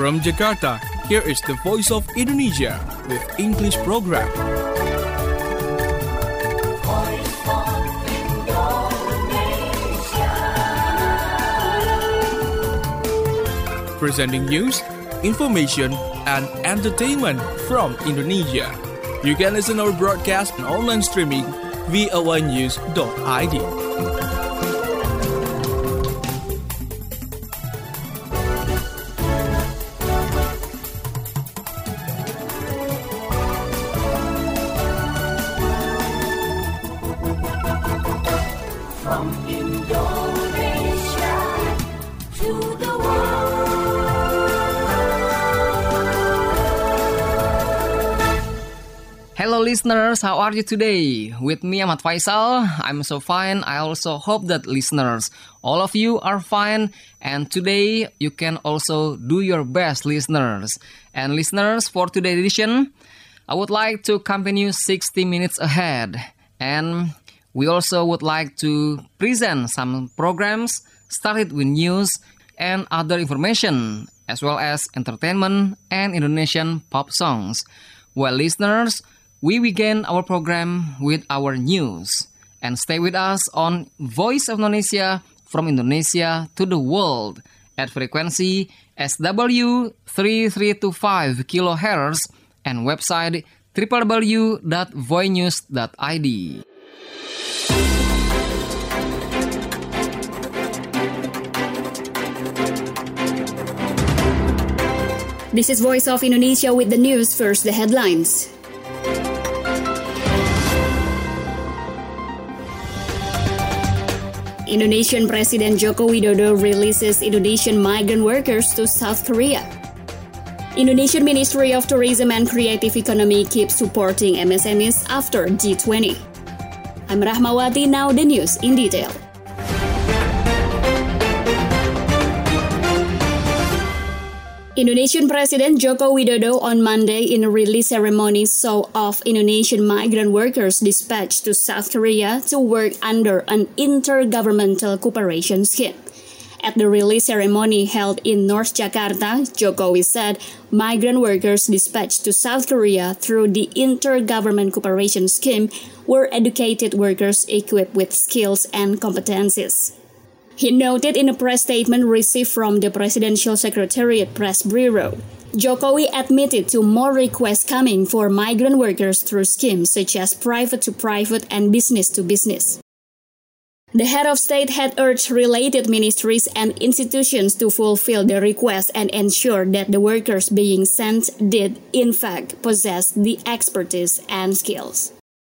From Jakarta, here is the Voice of Indonesia with English program. Presenting news, information, and entertainment from Indonesia. You can listen our broadcast and online streaming voanews.id. From Indonesia to the Hello listeners, how are you today? With me Ahmad Faisal, I'm so fine. I also hope that listeners, all of you are fine. And today you can also do your best, listeners. And listeners, for today's edition, I would like to accompany you 60 minutes ahead. And we also would like to present some programs started with news and other information, as well as entertainment and Indonesian pop songs. Well, listeners, we begin our program with our news. And stay with us on Voice of Indonesia from Indonesia to the world at frequency SW 3325 kHz and website www.voinews.id. This is Voice of Indonesia with the news. First, the headlines. Indonesian President Joko Widodo releases Indonesian migrant workers to South Korea. Indonesian Ministry of Tourism and Creative Economy keeps supporting MSMEs after G20. I'm Rahmawati, now the news in detail. Indonesian President Joko Widodo on Monday in a release ceremony saw off Indonesian migrant workers dispatched to South Korea to work under an intergovernmental cooperation scheme. At the release ceremony held in North Jakarta, Jokowi said migrant workers dispatched to South Korea through the Intergovernment Cooperation Scheme were educated workers equipped with skills and competencies. He noted in a press statement received from the Presidential Secretariat Press Bureau, Jokowi admitted to more requests coming for migrant workers through schemes such as private-to-private and business-to-business. The head of state had urged related ministries and institutions to fulfill the request and ensure that the workers being sent did, in fact, possess the expertise and skills.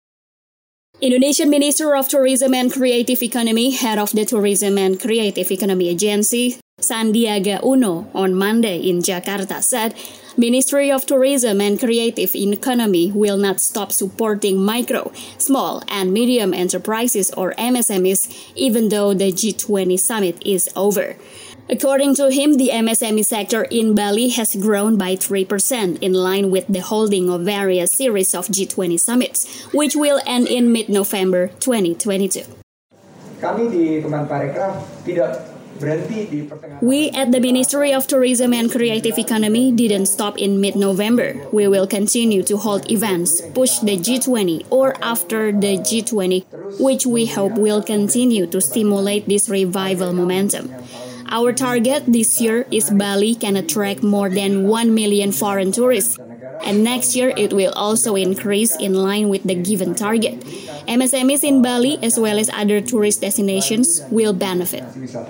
Indonesian Minister of Tourism and Creative Economy, head of the Tourism and Creative Economy Agency, Sandiaga Uno, on Monday in Jakarta said, Ministry of Tourism and Creative Economy will not stop supporting micro, small, and medium enterprises or MSMEs even though the G20 summit is over. According to him, the MSME sector in Bali has grown by 3% in line with the holding of various series of G20 summits, which will end in mid-November 2022. Kami di Kemenparekraf tidak berhenti di pertengahan. We at the Ministry of Tourism and Creative Economy didn't stop in mid-November. We will continue to hold events, push the G20 or after the G20, which we hope will continue to stimulate this revival momentum. Our target this year is Bali can attract more than 1 million foreign tourists, and next year it will also increase in line with the given target. MSMEs in Bali as well as other tourist destinations will benefit.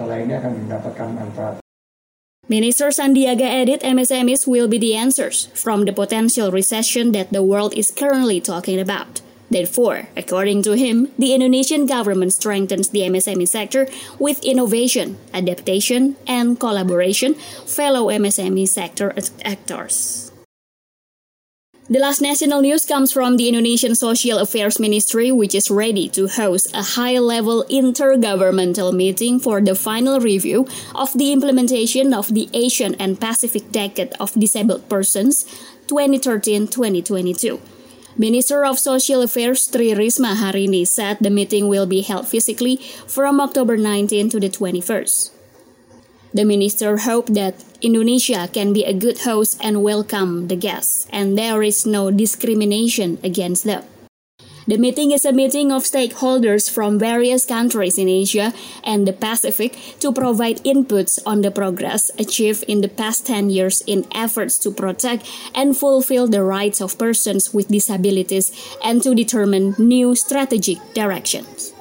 Minister Sandiaga added MSMEs will be the answers from the potential recession that the world is currently talking about. Therefore, according to him, the Indonesian government strengthens the MSME sector with innovation, adaptation, and collaboration fellow MSME sector actors. The last national news comes from the Indonesian Social Affairs Ministry, which is ready to host a high-level intergovernmental meeting for the final review of the implementation of the Asian and Pacific Decade of Disabled Persons 2013-2022. Minister of Social Affairs Tri Risma hari ini said the meeting will be held physically from October 19 to the 21st. The minister hoped that Indonesia can be a good host and welcome the guests, and there is no discrimination against them. The meeting is a meeting of stakeholders from various countries in Asia and the Pacific to provide inputs on the progress achieved in the past 10 years in efforts to protect and fulfill the rights of persons with disabilities and to determine new strategic directions.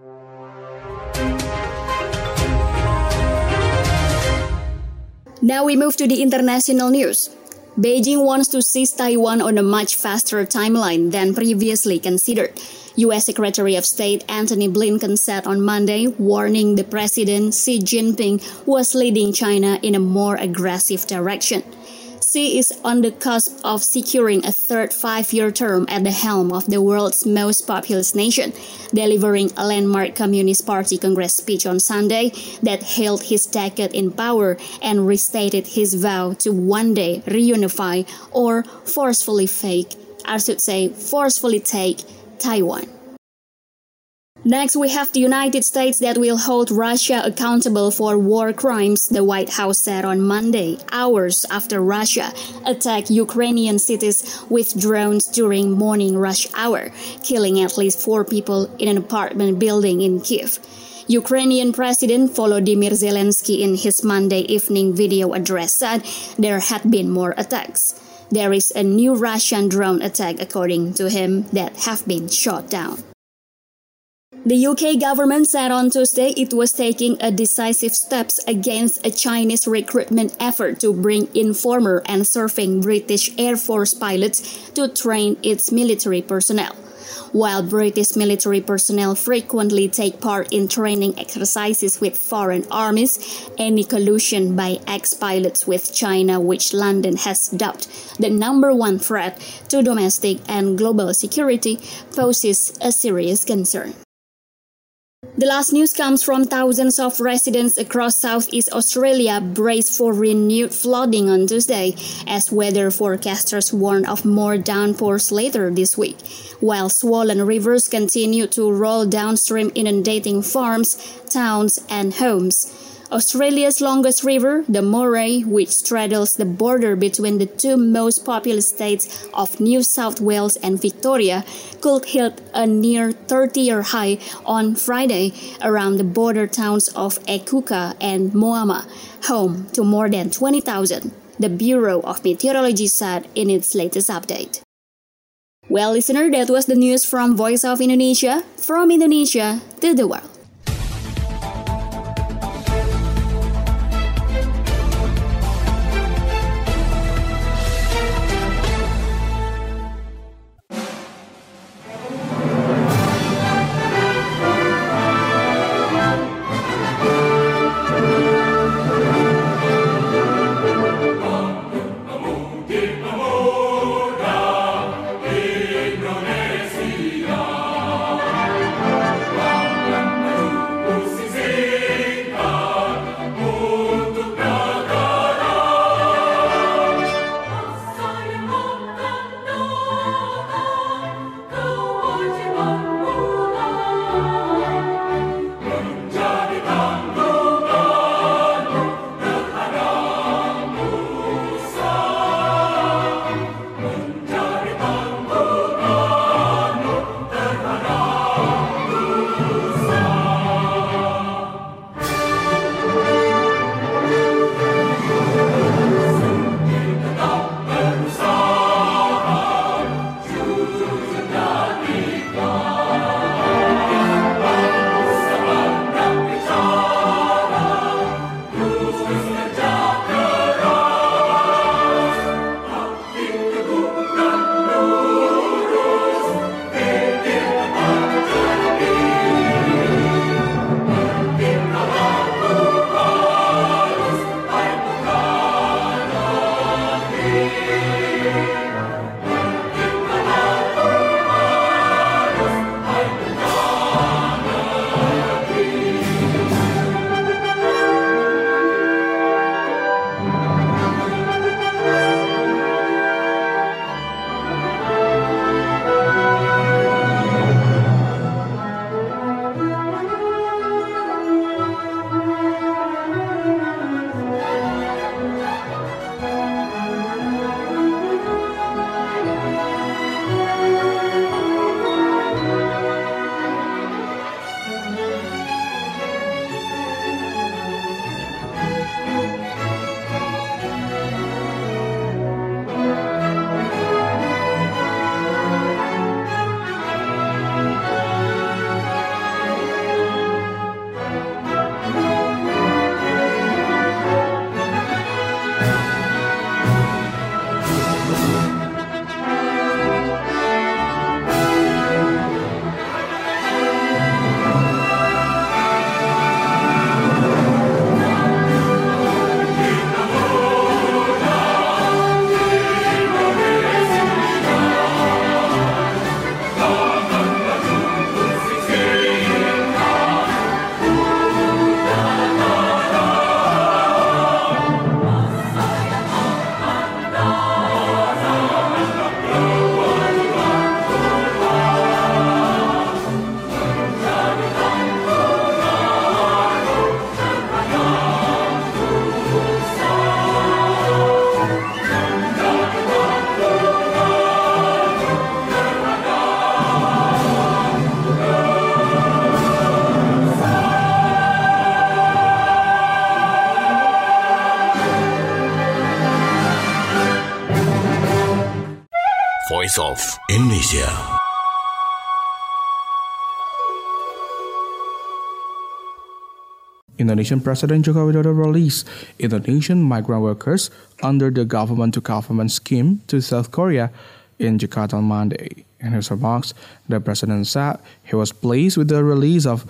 Now we move to the international news. Beijing wants to seize Taiwan on a much faster timeline than previously considered, U.S. Secretary of State Antony Blinken said on Monday, warning the President Xi Jinping was leading China in a more aggressive direction. Xi is on the cusp of securing a third five-year term at the helm of the world's most populous nation, delivering a landmark Communist Party Congress speech on Sunday that hailed his decade in power and restated his vow to one day reunify or forcefully take Taiwan. Next, we have the United States that will hold Russia accountable for war crimes, the White House said on Monday, hours after Russia attacked Ukrainian cities with drones during morning rush hour, killing at least 4 people in an apartment building in Kyiv. Ukrainian President Volodymyr Zelensky in his Monday evening video address said there had been more attacks. There is a new Russian drone attack, according to him, that have been shot down. The UK government said on Tuesday it was taking decisive steps against a Chinese recruitment effort to bring in former and serving British Air Force pilots to train its military personnel. While British military personnel frequently take part in training exercises with foreign armies, any collusion by ex-pilots with China, which London has dubbed the #1 threat to domestic and global security, poses a serious concern. The last news comes from thousands of residents across Southeast Australia brace for renewed flooding on Tuesday, as weather forecasters warn of more downpours later this week, while swollen rivers continue to roll downstream, inundating farms, towns, and homes. Australia's longest river, the Murray, which straddles the border between the two most populous states of New South Wales and Victoria, could hit a near 30-year high on Friday around the border towns of Echuca and Moama, home to more than 20,000, the Bureau of Meteorology said in its latest update. Well, listener, that was the news from Voice of Indonesia, from Indonesia to the world. Voice of Indonesia. Indonesian President Joko Widodo released Indonesian migrant workers under the government-to-government scheme to South Korea in Jakarta on Monday. In his remarks, the president said he was pleased with the release of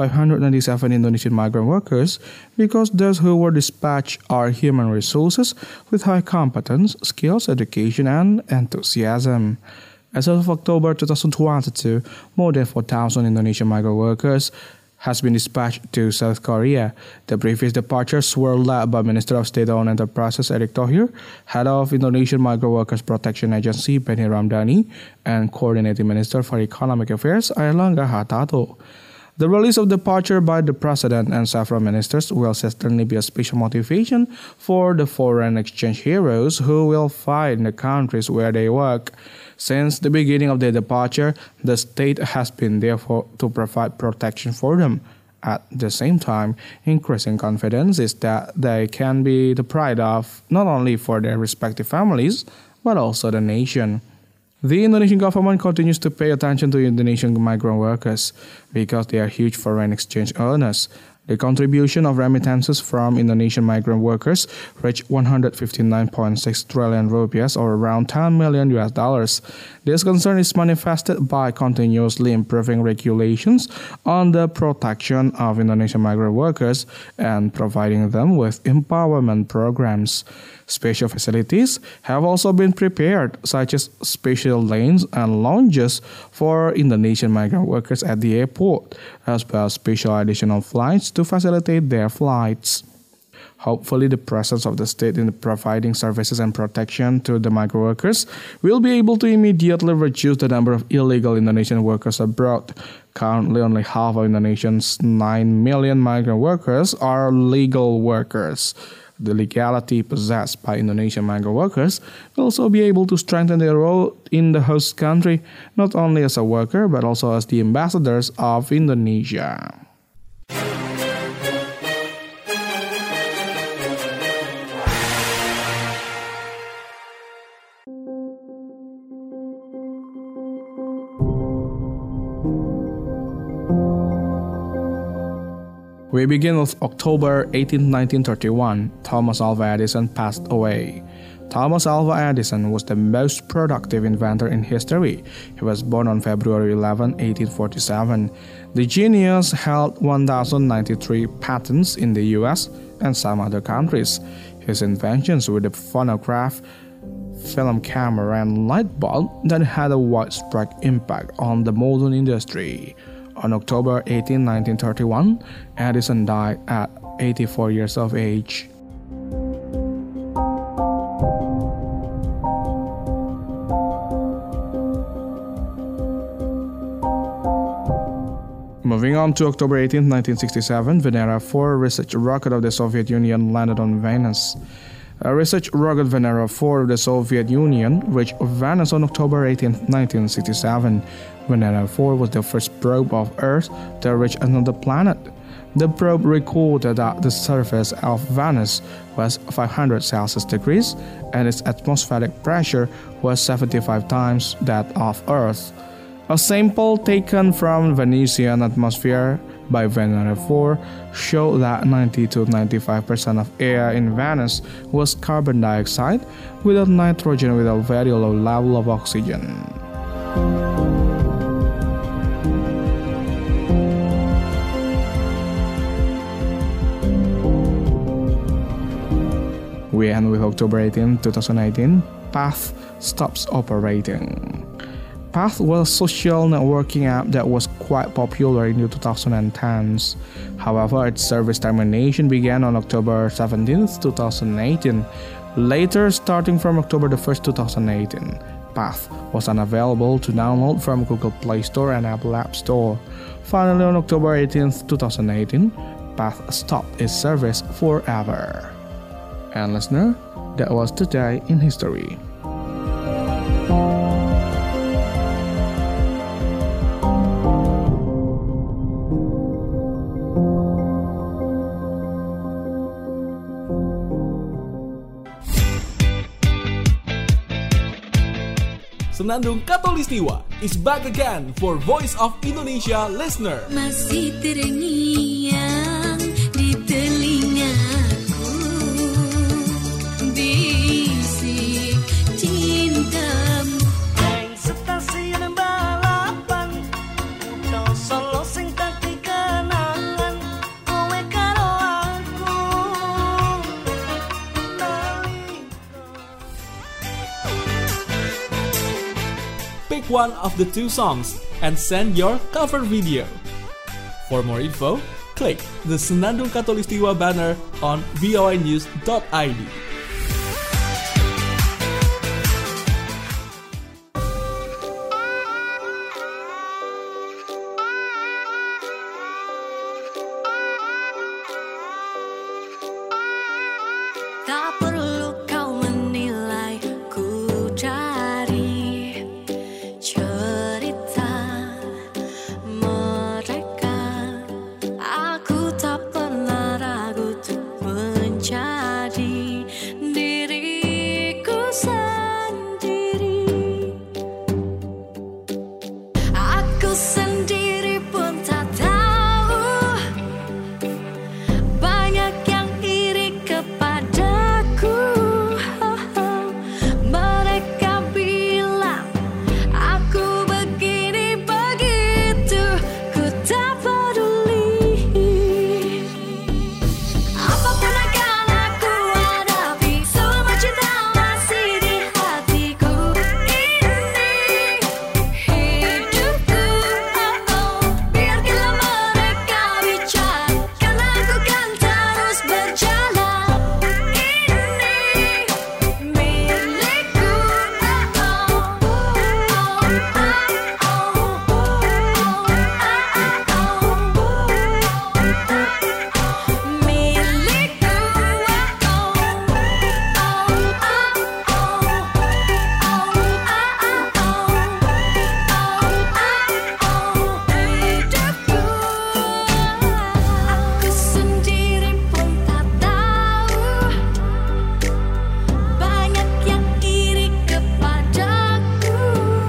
597 Indonesian migrant workers because those who were dispatched are human resources with high competence, skills, education, and enthusiasm. As of October 2022, more than 4,000 Indonesian migrant workers has been dispatched to South Korea. The previous departures were led by Minister of State-owned Enterprises Erick Thohir, Head of Indonesian Migrant Workers Protection Agency Benny Ramdhani, and Coordinating Minister for Economic Affairs Airlangga Hartarto. The release of departure by the President and several ministers will certainly be a special motivation for the foreign exchange heroes who will fight in the countries where they work. Since the beginning of their departure, the state has been there to provide protection for them. At the same time, increasing confidence is that they can be the pride of not only for their respective families, but also the nation. The Indonesian government continues to pay attention to Indonesian migrant workers because they are huge foreign exchange earners. The contribution of remittances from Indonesian migrant workers reached 159.6 trillion rupiahs, or around $10 million. This concern is manifested by continuously improving regulations on the protection of Indonesian migrant workers and providing them with empowerment programs. Special facilities have also been prepared, such as special lanes and lounges for Indonesian migrant workers at the airport, as well as special additional flights to facilitate their flights. Hopefully, the presence of the state in providing services and protection to the migrant workers will be able to immediately reduce the number of illegal Indonesian workers abroad. Currently, only half of Indonesia's 9 million migrant workers are legal workers. The legality possessed by Indonesian migrant workers will also be able to strengthen their role in the host country, not only as a worker, but also as the ambassadors of Indonesia. We begin with October 18, 1931. Thomas Alva Edison passed away. Thomas Alva Edison was the most productive inventor in history. He was born on February 11, 1847. The genius held 1,093 patents in the US and some other countries. His inventions were the phonograph, film camera, and light bulb that had a widespread impact on the modern industry. On October 18, 1931, Edison died at 84 years of age. Moving on to October 18, 1967, Venera 4 research rocket of the Soviet Union landed on Venus. A research rocket Venera 4 of the Soviet Union reached Venus on October 18, 1967. Venera 4 was the first probe of Earth to reach another planet. The probe recorded that the surface of Venus was 500 Celsius degrees and its atmospheric pressure was 75 times that of Earth. A sample taken from Venusian atmosphere by Venera 4 showed that 90 to 95% of air in Venus was carbon dioxide without nitrogen with a very low level of oxygen. We end with October 18, 2018. Path stops operating. Path was a social networking app that was quite popular in the 2010s. However, its service termination began on October 17, 2018. Later, starting from October 1, 2018, Path was unavailable to download from Google Play Store and Apple App Store. Finally, on October 18, 2018, Path stopped its service forever. And listener, that was Today in History. Senandung Khatulistiwa is back again for Voice of Indonesia listener. Masih terngiang di telingaku bisik cintamu. Nang stasiun balapan Kutho Solo sing dadi kenangan kowe karo aku. Pick one of the two songs and send your cover video. For more info, click the Senandung Khatulistiwa banner on voinews.id. Tak perlu kau menilai ku dari cerita mereka. Aku tak pernah ragu untuk menjadi diriku sendiri. Aku sendiri pun tak tahu banyak yang iri kepadaku. Mereka bilang aku begini begitu, ku tak peduli. Apapun akan aku hadapi, selama cinta masih di hatiku. Ini hidupku, biarkanlah mereka bicara, karena aku kan terus berjalan. Ini milikku, aku sendiri pun tak tahu banyak yang iri kepadaku.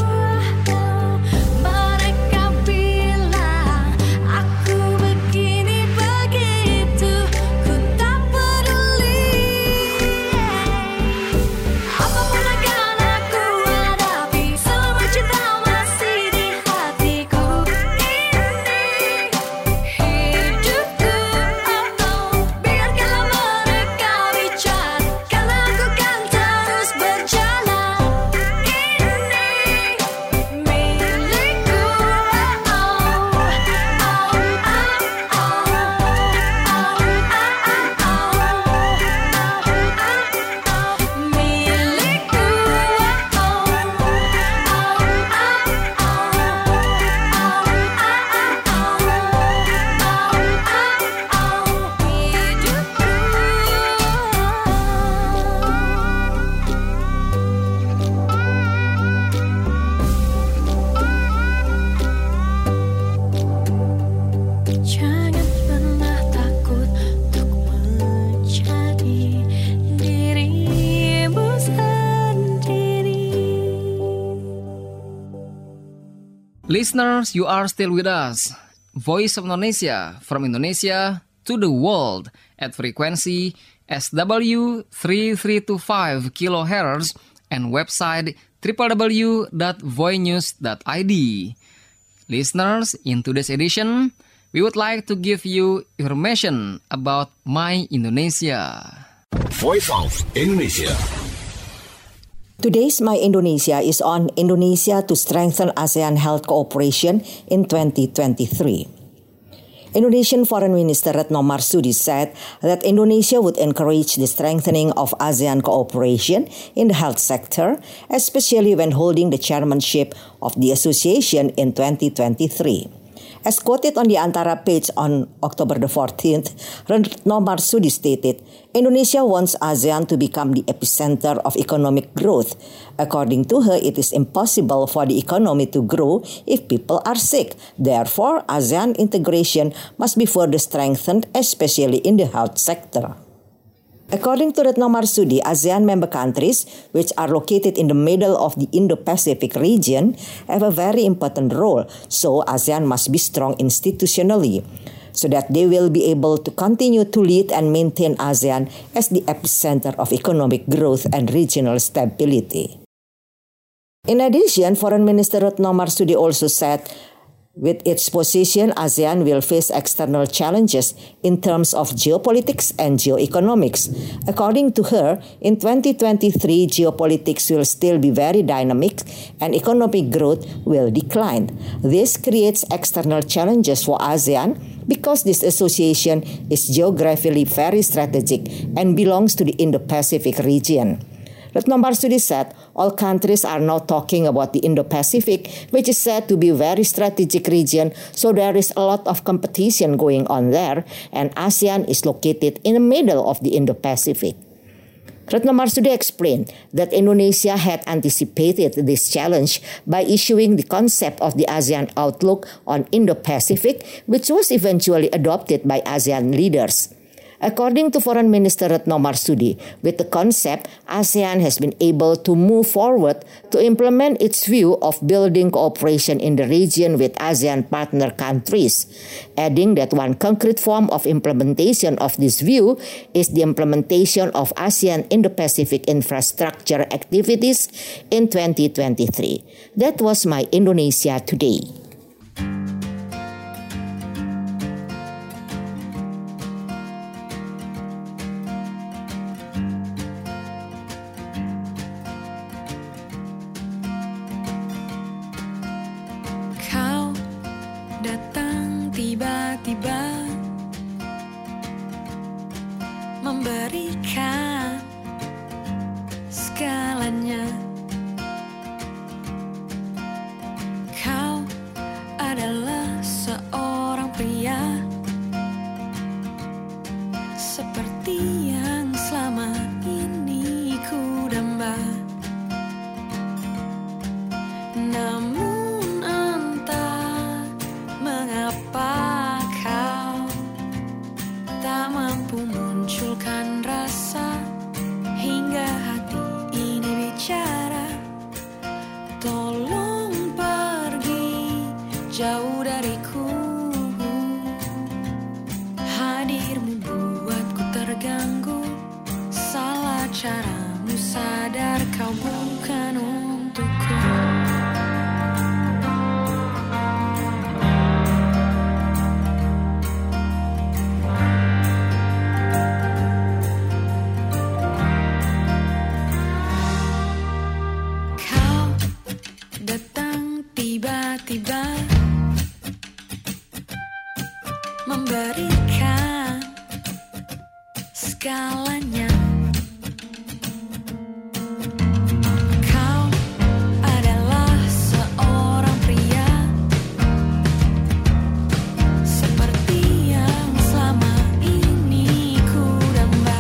Mereka bilang aku begini begitu, ku tak peduli. Apapun akan aku hadapi, selama cinta masih di hatiku. Ini hidupku, biarkanlah mereka bicara, karena aku kan terus berjalan. Ini milikku, jangan pernah takut untuk menjadi dirimu sendiri. Listeners, you are still with us. Voice of Indonesia, from Indonesia to the world at frequency SW3325 kHz and website www.voinews.id. Listeners, in today's edition, we would like to give you information about My Indonesia. Voice of Indonesia. Today's My Indonesia is on Indonesia to strengthen ASEAN health cooperation in 2023. Indonesian Foreign Minister Retno Marsudi said that Indonesia would encourage the strengthening of ASEAN cooperation in the health sector, especially when holding the chairmanship of the association in 2023. As quoted on the Antara page on October the 14th, Retno Marsudi stated, Indonesia wants ASEAN to become the epicenter of economic growth. According to her, it is impossible for the economy to grow if people are sick. Therefore, ASEAN integration must be further strengthened, especially in the health sector. According to Retno Marsudi, ASEAN member countries, which are located in the middle of the Indo-Pacific region, have a very important role, so ASEAN must be strong institutionally, so that they will be able to continue to lead and maintain ASEAN as the epicenter of economic growth and regional stability. In addition, Foreign Minister Retno Marsudi also said, with its position, ASEAN will face external challenges in terms of geopolitics and geoeconomics. According to her, in 2023, geopolitics will still be very dynamic and economic growth will decline. This creates external challenges for ASEAN because this association is geographically very strategic and belongs to the Indo-Pacific region. Retno Marsudi said all countries are now talking about the Indo-Pacific, which is said to be a very strategic region, so there is a lot of competition going on there, and ASEAN is located in the middle of the Indo-Pacific. Retno Marsudi explained that Indonesia had anticipated this challenge by issuing the concept of the ASEAN Outlook on Indo-Pacific, which was eventually adopted by ASEAN leaders. According to Foreign Minister Retno Marsudi, with the concept, ASEAN has been able to move forward to implement its view of building cooperation in the region with ASEAN partner countries, adding that one concrete form of implementation of this view is the implementation of ASEAN Indo-Pacific infrastructure activities in 2023. That was my Indonesia Today. Datang tiba-tiba memberikan segalanya. Kau adalah seorang pria seperti yang selama ini ku damba. Namun entah mengapa kau tak mampu munculkan rasa hingga hati ini bicara. Tolong pergi jauh dariku. Hadirmu buatku terganggu. Salah caramu, sadar kau bukan untukku. Tiba-tiba memberikan segalanya. Kau adalah seorang pria seperti yang selama ini ku damba.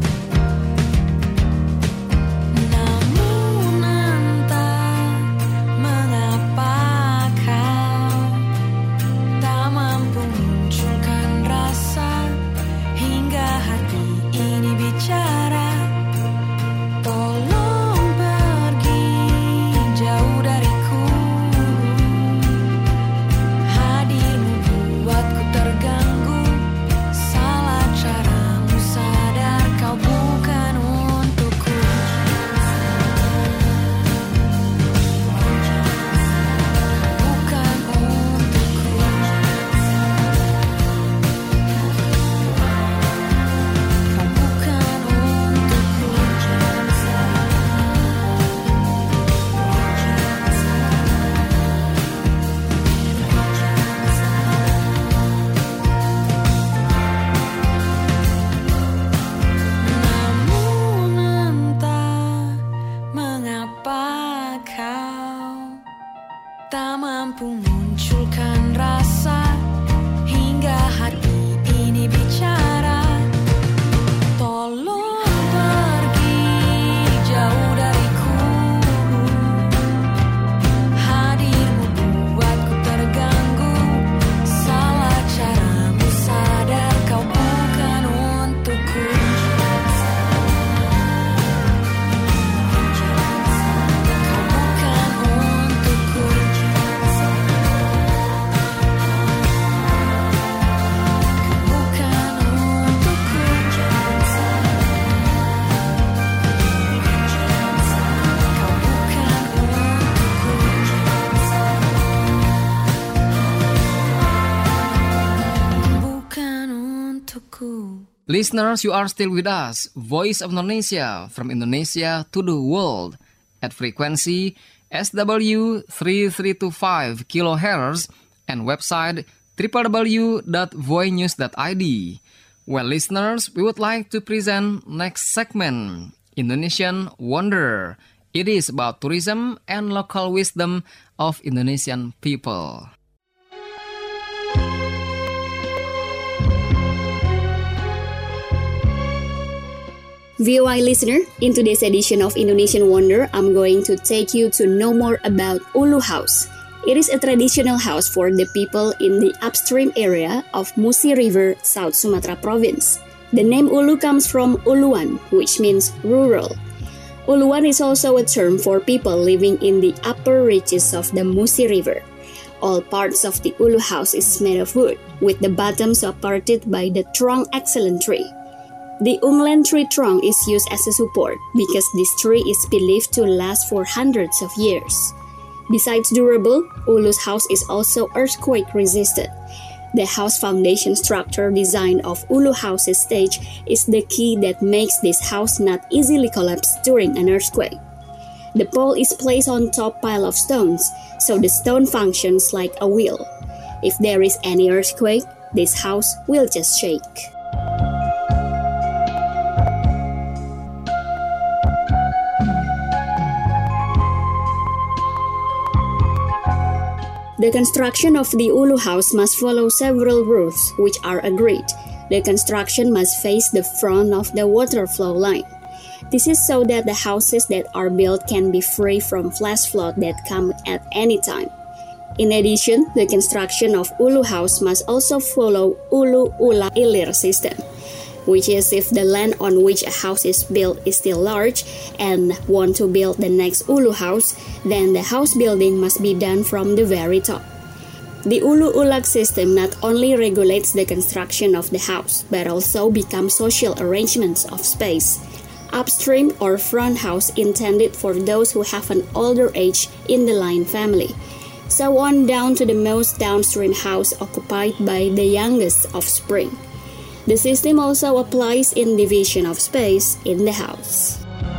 Namun entah mengapa kau tak mampu munculkan rasa hingga hati ini bicara. Listeners, you are still with us, Voice of Indonesia, from Indonesia to the world, at frequency SW 3325 kHz and website www.voinews.id. Well, listeners, we would like to present next segment, Indonesian Wonder. It is about tourism and local wisdom of Indonesian people. VOI listener, in today's edition of Indonesian Wonder, I'm going to take you to know more about Ulu House. It is a traditional house for the people in the upstream area of Musi River, South Sumatra Province. The name Ulu comes from Uluan, which means rural. Uluan is also a term for people living in the upper reaches of the Musi River. All parts of the Ulu House is made of wood, with the bottom supported by the trunk excellent tree. The Unglen tree trunk is used as a support because this tree is believed to last for hundreds of years. Besides durable, Ulu's house is also earthquake resistant. The house foundation structure design of Ulu House's stage is the key that makes this house not easily collapse during an earthquake. The pole is placed on top pile of stones, so the stone functions like a wheel. If there is any earthquake, this house will just shake. The construction of the Ulu House must follow several rules which are agreed. The construction must face the front of the water flow line. This is so that the houses that are built can be free from flash flood that come at any time. In addition, the construction of Ulu House must also follow Ulu Ula Ilir system, which is if the land on which a house is built is still large and want to build the next Ulu House, then the house building must be done from the very top. The Ulu Ulak system not only regulates the construction of the house, but also becomes social arrangements of space. Upstream or front house intended for those who have an older age in the line family. So on down to the most downstream house occupied by the youngest offspring. The system also applies in division of space in the house.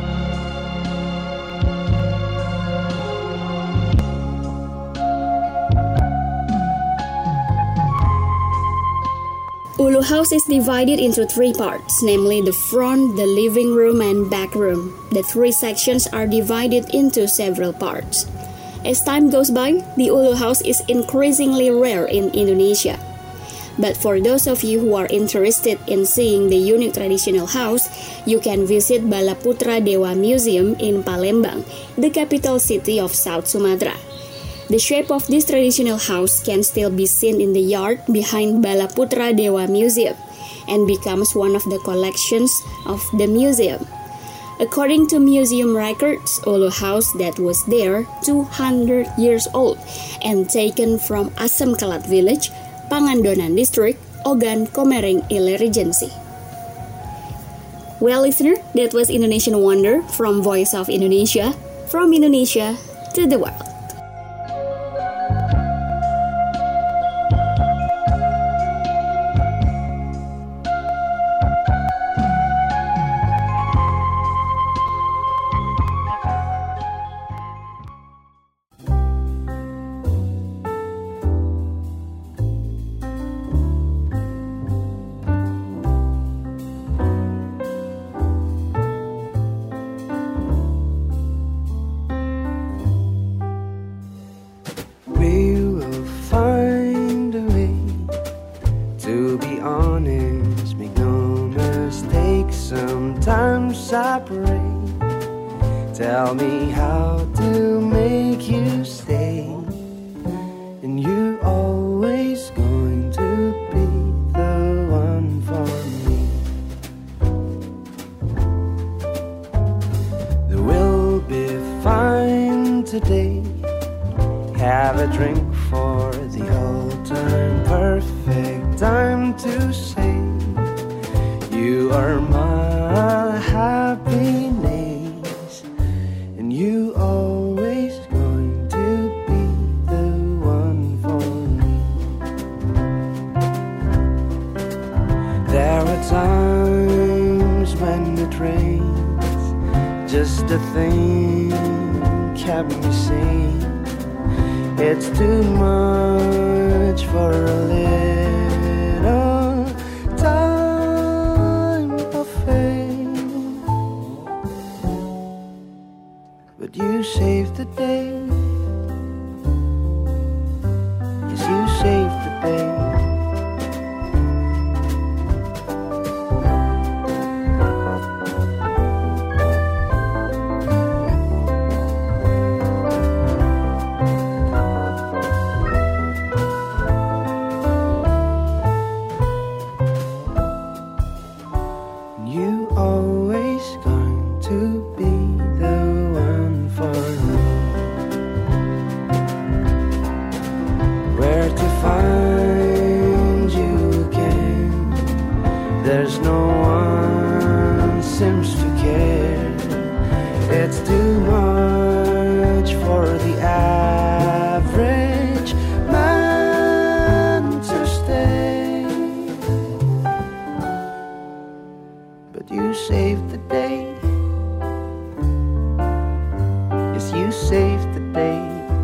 Ulu House is divided into three parts, namely the front, the living room, and back room. The three sections are divided into several parts. As time goes by, the Ulu House is increasingly rare in Indonesia. But for those of you who are interested in seeing the unique traditional house, you can visit Balaputra Dewa Museum in Palembang, the capital city of South Sumatra. The shape of this traditional house can still be seen in the yard behind Balaputra Dewa Museum and becomes one of the collections of the museum. According to museum records, Ulu House that was there 200 years old and taken from Asam Kelat village, Pangandonan District, Ogan Komering Ilir Regency. Well, listener, that was Indonesian Wonder from Voice of Indonesia, from Indonesia to the world. Tell me how to make you stay, and you always going to be the one for me. There will be fine today. Have a drink for the old time, perfect time to say you are my happiness, and you always going to be the one for me. There are times the thing kept me sane. It's too much for a little time of fame. But you saved the day. Yes, you saved the day. You always going to be the one for me. Where to find you again? There's no one seems to care. It's too much for the average man to stay. But you saved the day. Yes, you saved the day.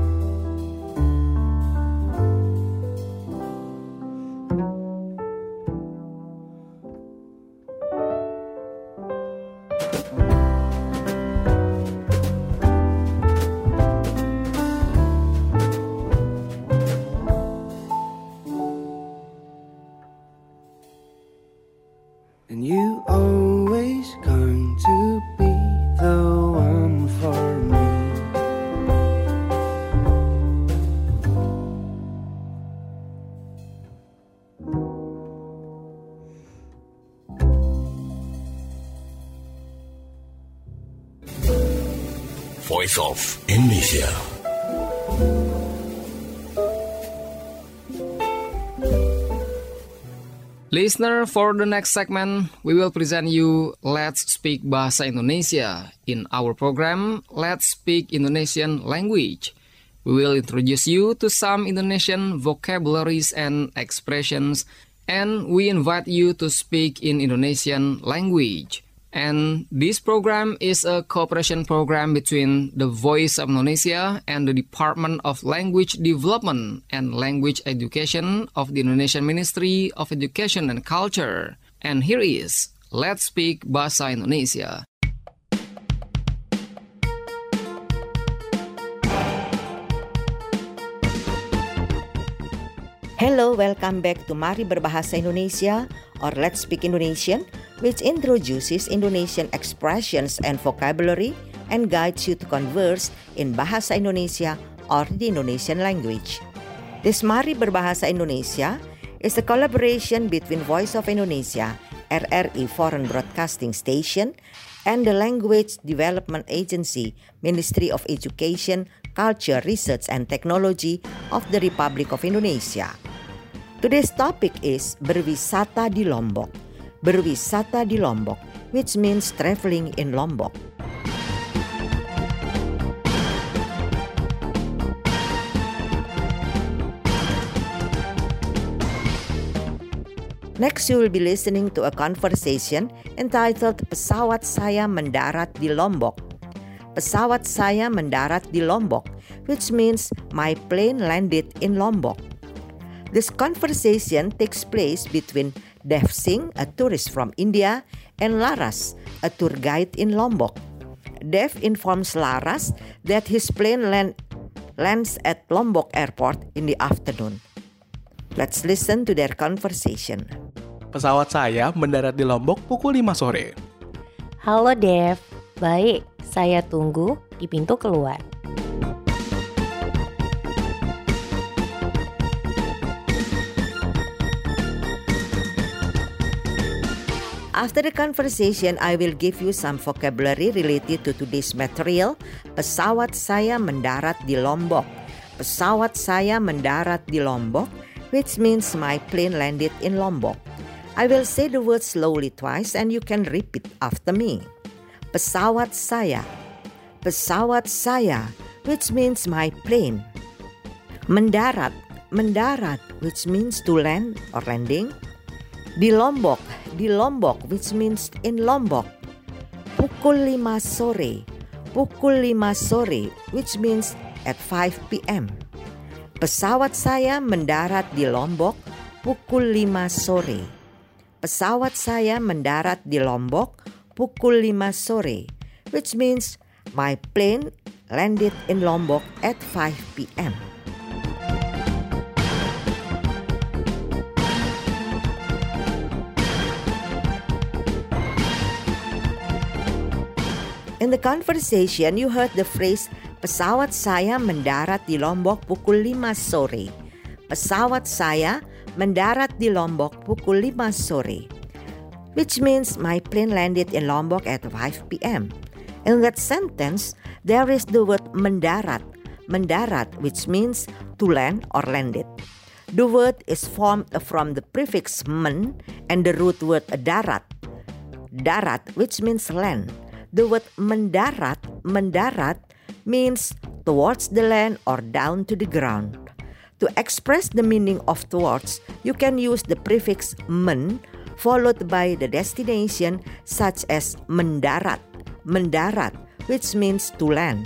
And you always going to be the one for me. Voice of Indonesia. Listener, for the next segment, we will present you Let's Speak Bahasa Indonesia. In our program, Let's Speak Indonesian Language. We will introduce you to some Indonesian vocabularies and expressions, and we invite you to speak in Indonesian language. And this program is a cooperation program between the Voice of Indonesia and the Department of Language Development and Language Education of the Indonesian Ministry of Education and Culture. And here is Let's Speak Bahasa Indonesia. Hello, welcome back to Mari Berbahasa Indonesia or Let's Speak Indonesian, which introduces Indonesian expressions and vocabulary and guides you to converse in Bahasa Indonesia or the Indonesian language. This Mari Berbahasa Indonesia is a collaboration between Voice of Indonesia, RRI Foreign Broadcasting Station, and the Language Development Agency, Ministry of Education, Culture, Research and Technology of the Republic of Indonesia. Today's topic is berwisata di Lombok. Berwisata di Lombok, which means traveling in Lombok. Next, you will be listening to a conversation entitled Pesawat Saya Mendarat di Lombok. Pesawat saya mendarat di Lombok, which means my plane landed in Lombok. This conversation takes place between Dev Singh, a tourist from India, and Laras, a tour guide in Lombok. Dev informs Laras that his plane lands at Lombok Airport in the afternoon. Let's listen to their conversation. Pesawat saya mendarat di Lombok pukul 5 sore. Halo Dev, baik, saya tunggu di pintu keluar. After the conversation, I will give you some vocabulary related to today's material. Pesawat saya mendarat di Lombok. Pesawat saya mendarat di Lombok, which means my plane landed in Lombok. I will say the word slowly twice and you can repeat after me. Pesawat saya. Pesawat saya, which means my plane. Mendarat. Mendarat, which means to land or landing. Di Lombok. Di Lombok, which means in Lombok. Pukul 5 sore. pukul 5 sore, which means at 5 p.m. Pesawat saya mendarat di Lombok pukul 5 sore. Pesawat saya mendarat di Lombok pukul 5 sore, which means my plane landed in Lombok at 5 p.m. In the conversation, you heard the phrase, pesawat saya mendarat di Lombok pukul 5 sore. Pesawat saya mendarat di Lombok pukul 5 sore. Which means my plane landed in Lombok at 5 p.m. In that sentence, there is the word mendarat. Mendarat, which means to land or landed. The word is formed from the prefix men and the root word darat. Darat, which means land. The word mendarat means towards the land or down to the ground. To express the meaning of towards, you can use the prefix men followed by the destination such as mendarat, which means to land.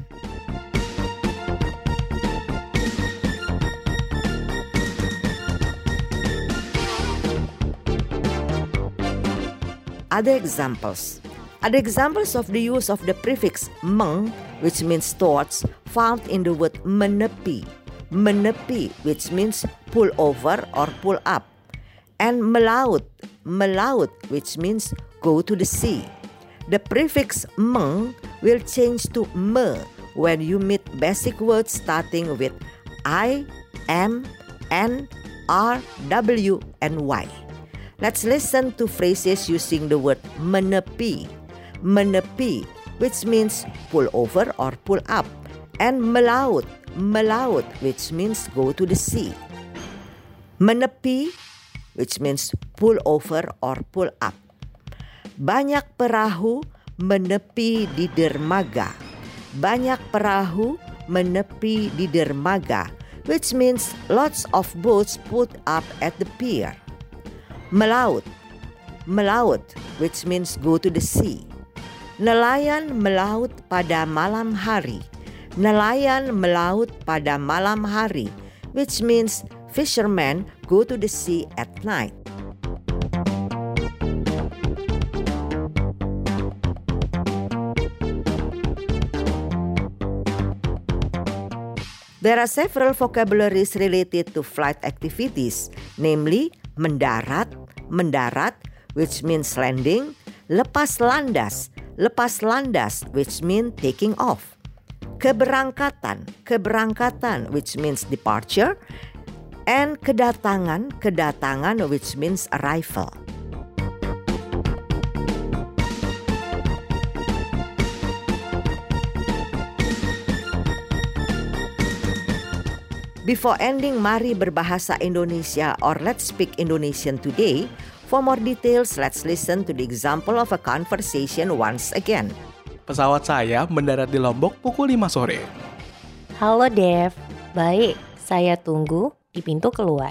Other examples of the use of the prefix meng, which means towards, found in the word menepi. Menepi, which means pull over or pull up. And melaut, which means go to the sea. The prefix meng will change to me when you meet basic words starting with I, M, N, R, W, and Y. Let's listen to phrases using the word menepi. Menepi, which means pull over or pull up, and melaut, which means go to the sea. Menepi, which means pull over or pull up. Banyak perahu menepi di dermaga. Banyak perahu menepi di dermaga, which means lots of boats put up at the pier. Melaut, which means go to the sea. Nelayan melaut pada malam hari. Nelayan melaut pada malam hari, which means fishermen go to the sea at night. There are several vocabularies related to flight activities, namely mendarat, which means landing, lepas landas, which means taking off. Keberangkatan, which means departure. And kedatangan, which means arrival. Before ending Mari Berbahasa Indonesia or Let's Speak Indonesian today, for more details, let's listen to the example of a conversation once again. Pesawat saya mendarat di Lombok pukul 5 sore. Halo Dev, baik, saya tunggu di pintu keluar.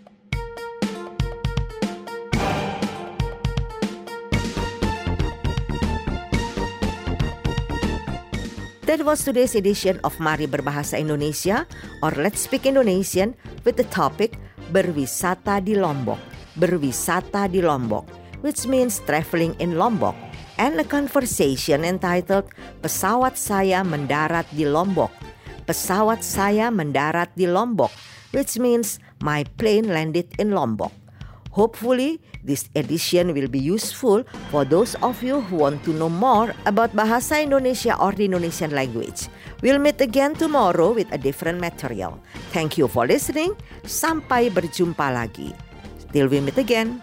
That was today's edition of Mari Berbahasa Indonesia or Let's Speak Indonesian with the topic Berwisata di Lombok. Berwisata di Lombok, which means traveling in Lombok, and a conversation entitled Pesawat saya mendarat di Lombok. Pesawat saya mendarat di Lombok, which means my plane landed in Lombok. Hopefully, this edition will be useful for those of you who want to know more about Bahasa Indonesia or the Indonesian language. We'll meet again tomorrow with a different material. Thank you for listening. Sampai berjumpa lagi. Till we meet again.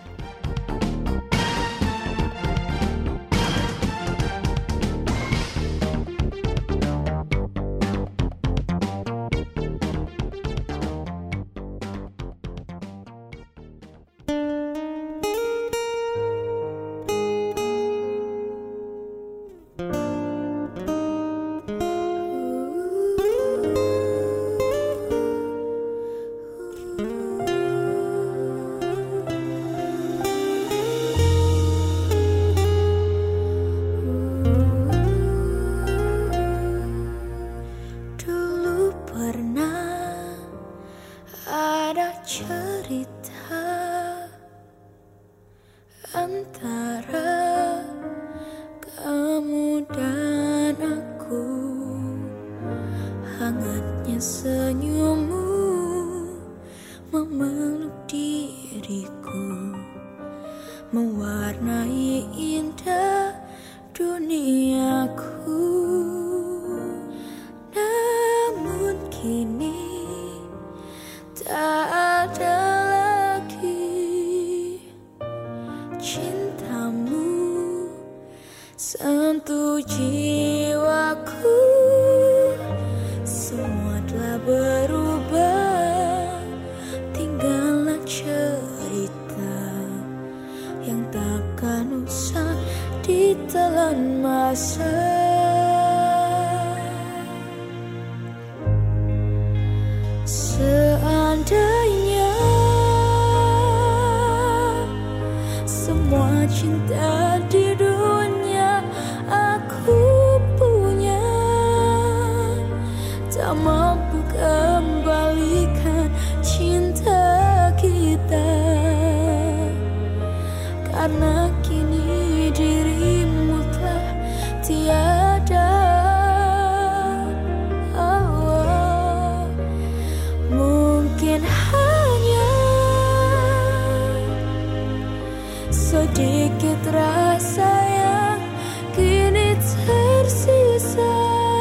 cerita antara kamu dan aku, hangatnya senyummu memeluk diriku, mewarnai indah duniaku. Namun kini tak ada lagi cintamu sentuh jiwaku. Semua telah berubah, tinggallah cerita yang takkan usah ditelan masa. Seandainya semua cinta di dunia aku punya, tak mampu kembalikan cinta kita, karena kini dirimu telah tiada. Mungkin hanya sedikit rasa yang kini tersisa,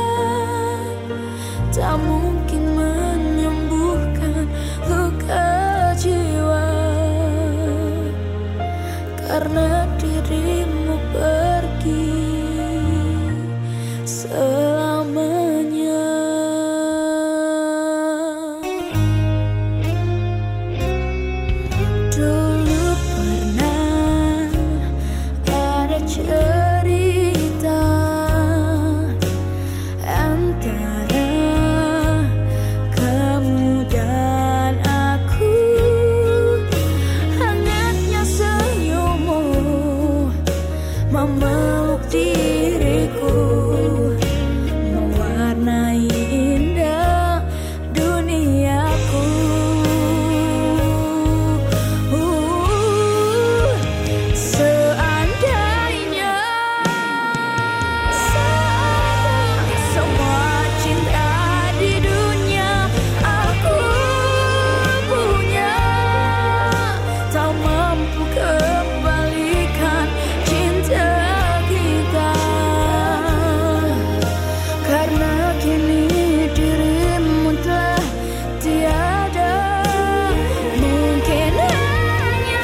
tak mungkin menyembuhkan luka jiwa, karena dirimu pergi selamanya. Dulu pernah ada cerita antara kamu dan aku, hangatnya senyummu memeluk diriku, mewarnai indah duniaku. Seandainya semua cinta di dunia aku punya, tak mampu kembalikan cinta kita, karena kini dirimu telah tiada. Mungkin hanya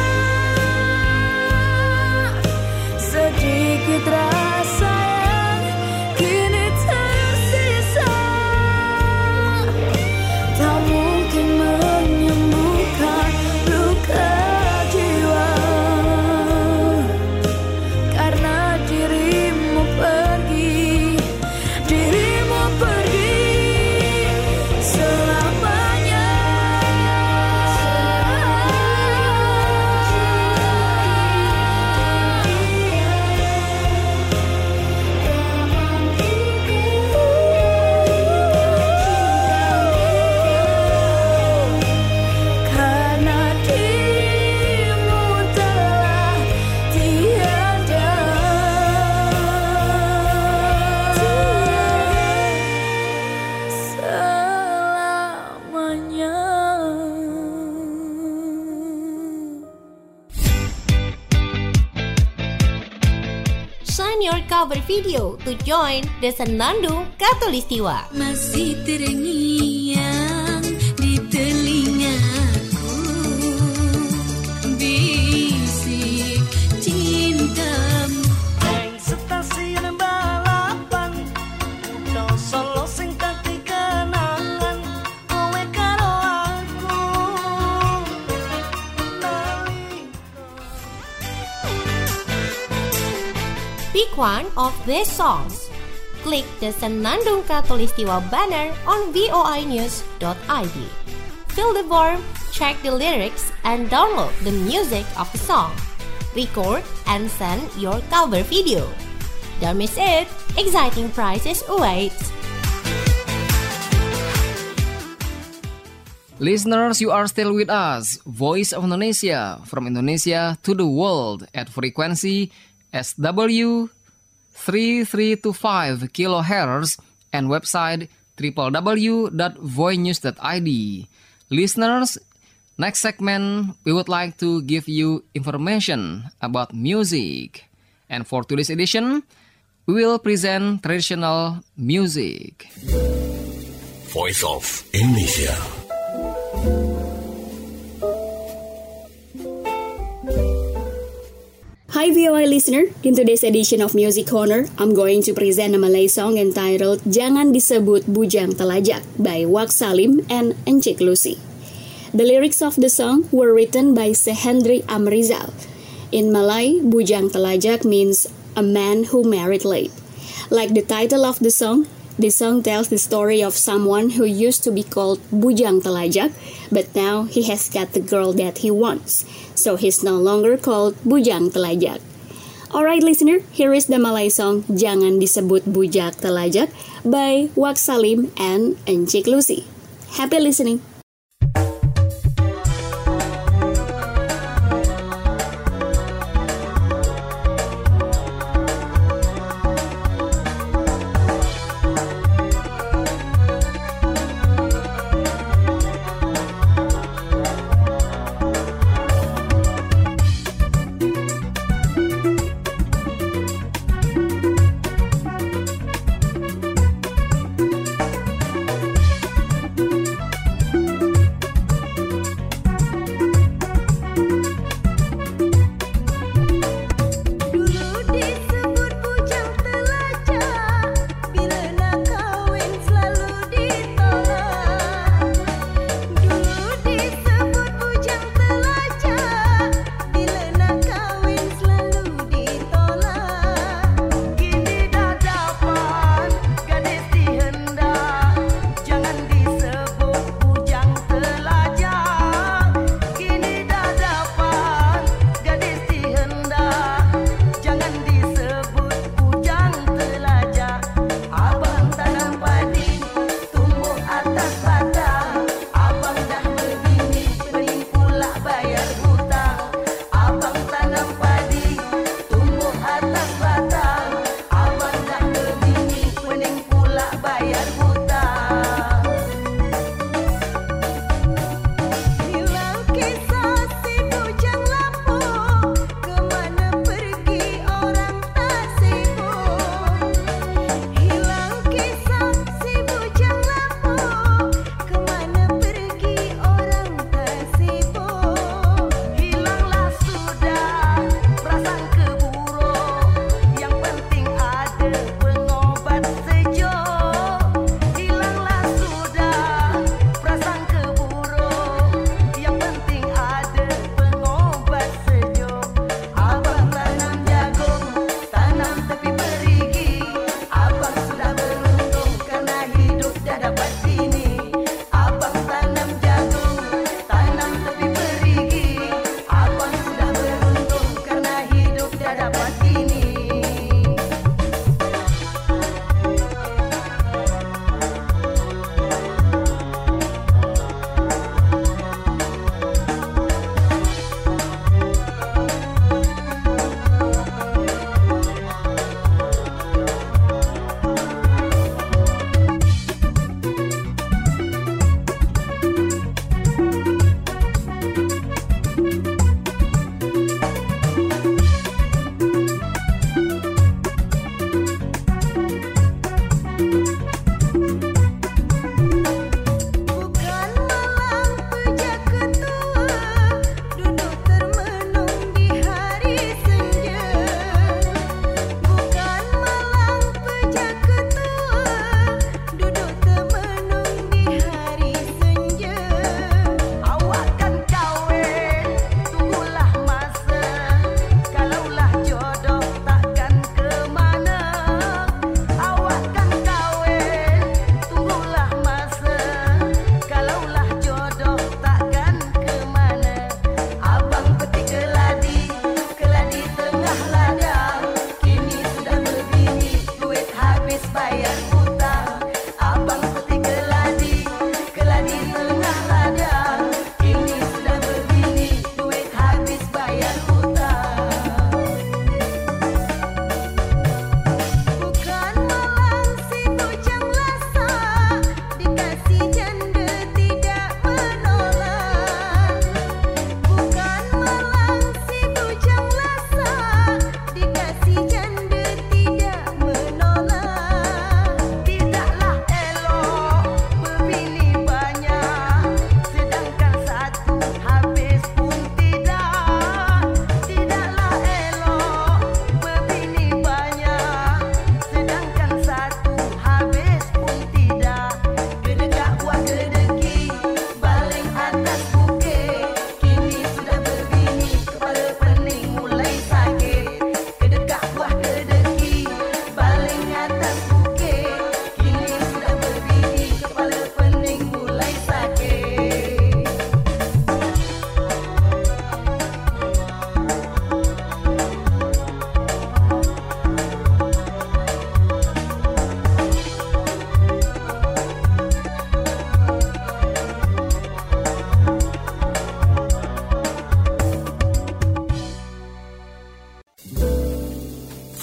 sedikit rasa yang kini tersisa, tak mungkin menyembuhkan luka jiwa, karena dirimu pergi selamanya. Karena dirimu telah tiada. Selamanya. Sign your cover video to join the Senandung Katulistiwa. Masih terngiang di telingaku bisik cintamu. Neng stasiun balapan Udah solo sing dadi kenangan kowe karo aku. Pick one of these songs. Click the Senandung Katulistiwa banner on voinews.id. Fill the form, check the lyrics, and download the music of the song. Record and send your cover video. Don't miss it! Exciting prizes awaits! Listeners, you are still with us, Voice of Indonesia, from Indonesia to the world at frequency SW 3325 kHz and website www.voinenews.id. Listeners, next segment, we would like to give you information about music. And for today's edition, we will present traditional music. Voice of Indonesia. Hi VOA listener, in today's edition of Music Corner, I'm going to present a Malay song entitled Jangan Disebut Bujang Telajak by Wak Salim and Encik Lucy. The lyrics of the song were written by Sehendri Amrizal. In Malay, Bujang Telajak means a man who married late. Like the title of the song tells the story of someone who used to be called Bujang Telajak, but now he has got the girl that he wants. So he's no longer called Bujang Telajak. Alright listener, here is the Malay song Jangan Disebut Bujang Telajak by Wak Salim and Encik Lucy. Happy listening!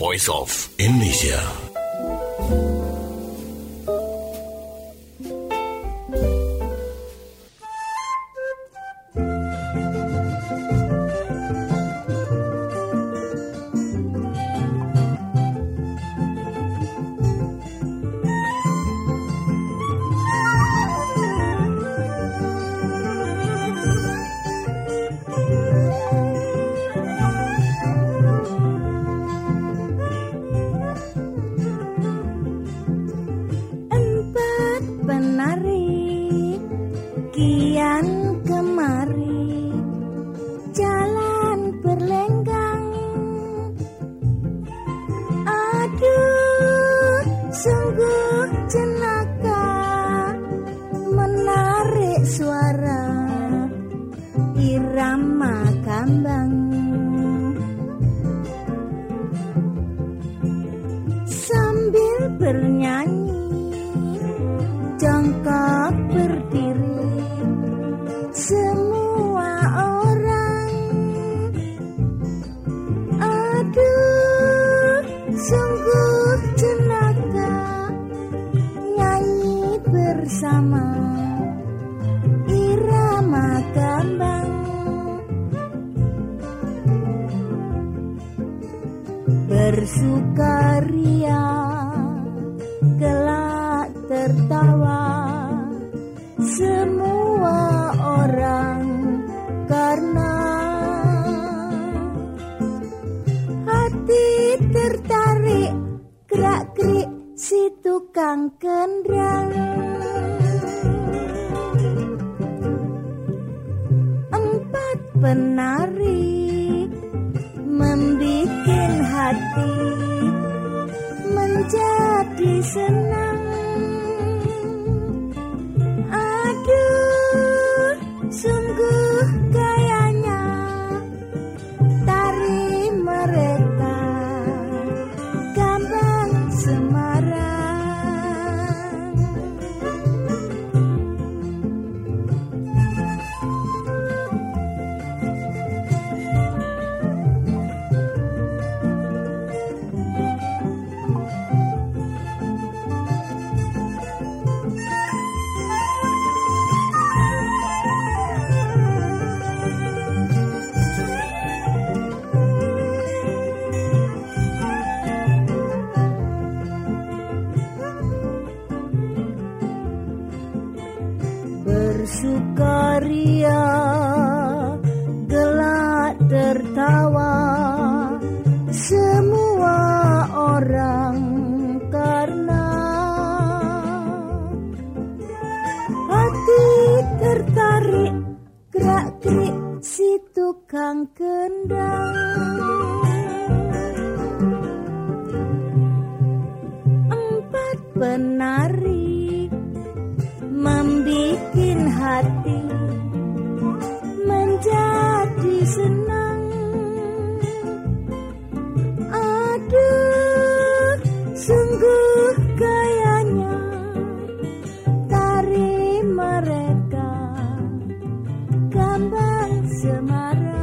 Voice of Indonesia. Bersukaria, kelak tertawa semua orang, karena hati tertarik gerak-gerik si tukang kendang. Empat penari membikin hati menjadi senang. Aduh, sungguh gayanya tari mereka, Gambang Semarang. Bersukaria, gelak tertawa semua orang, karena hati tertarik gerak-gerik si tukang kendang. Empat penari membikin hati menjadi senang. Aduh, sungguh gayanya tari mereka, Gambang Semarang.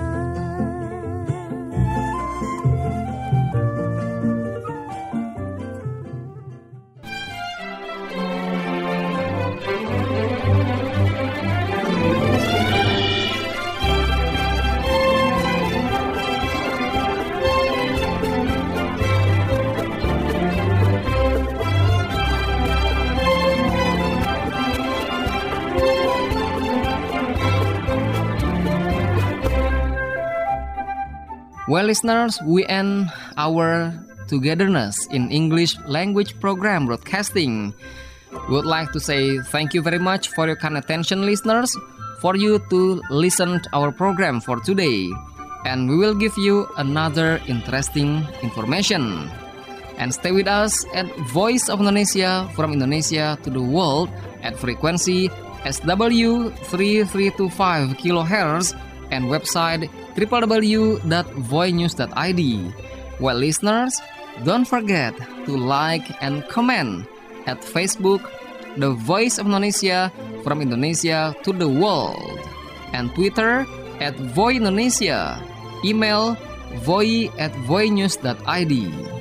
Well, listeners, we end our togetherness in English language program broadcasting. We would like to say thank you very much for your kind attention, listeners, for you to listen to our program for today. And we will give you another interesting information. And stay with us at Voice of Indonesia, from Indonesia to the world at frequency SW 3325 kHz and website www.voinews.id. Well, listeners, don't forget to like and comment at Facebook, The Voice of Indonesia, from Indonesia to the world, and Twitter at Voi Indonesia, email voi@voinews.id.